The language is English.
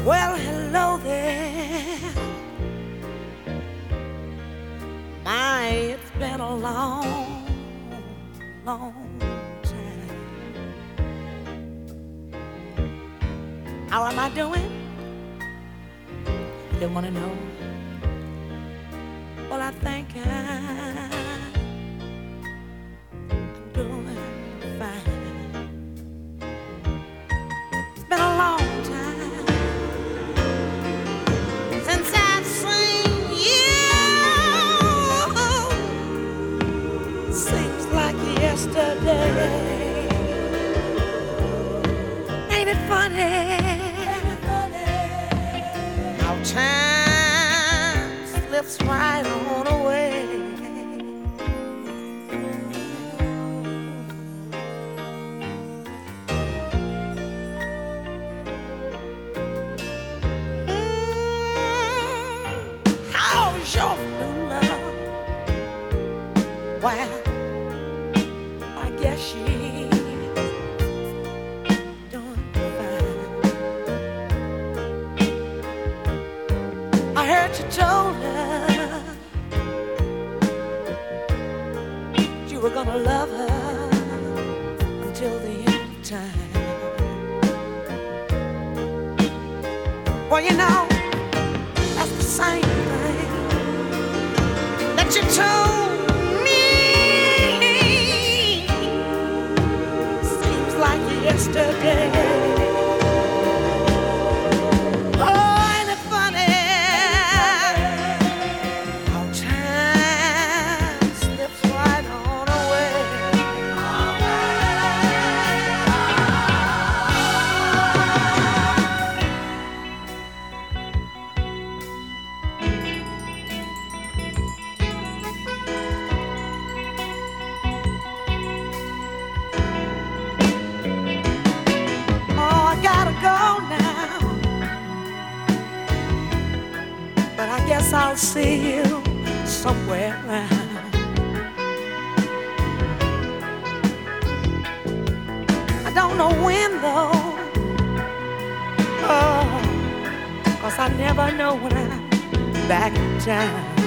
Well, hello there. My, it's been a long, long time. How am I doing? You want to know? Well, I think I'm doing fine. It's been a long time since I've seen you. Seems like yesterday. Ain't it funny? How time slips right on away. How's your new love? Well, I guess she's doing fine. I heard you told her you were gonna love her until the end of time. Well, you know, that's the same thing that you told me. Seems like yesterday. Oh, ain't it funny how time slips right on away? Oh, I gotta go now, but I guess I'll see you somewhere around. I don't know when though, oh, 'cause I never know when I'm back in town.